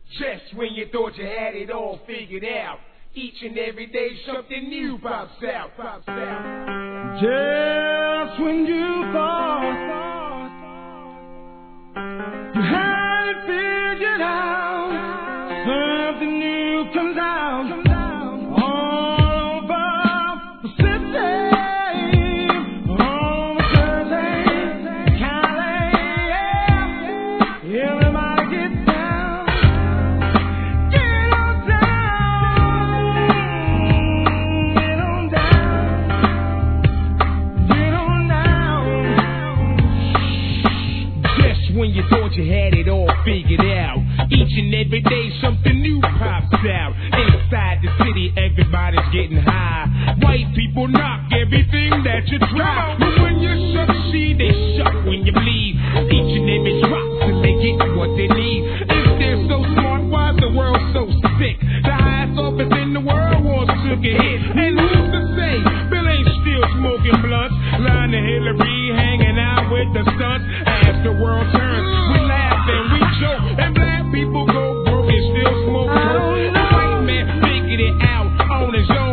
Just when you thought you had it all figured out, each and every day something new pops out. Just when you thought you had it figured out, something new comes out. All over the city, all the Jersey, Cali, yeah. Everybody gets down. Get on down. Get on down. Get on down. Just when you thought you had it all figured out, each and every day something new pops out. Inside the city, everybody's getting high. White people knock everything that you try. But when you succeed, they suck when you bleed. Each and every drop till they get what they need. If they're so smart, why is the world so sick? The highest office in the world wants to get hit. And who's to say Bill ain't still smoking blunts, lying to Hillary, hanging out with the stunts? As the world turns, we laugh and we joke, and black people go broke and still smoke coke. The white man figured it out on his own.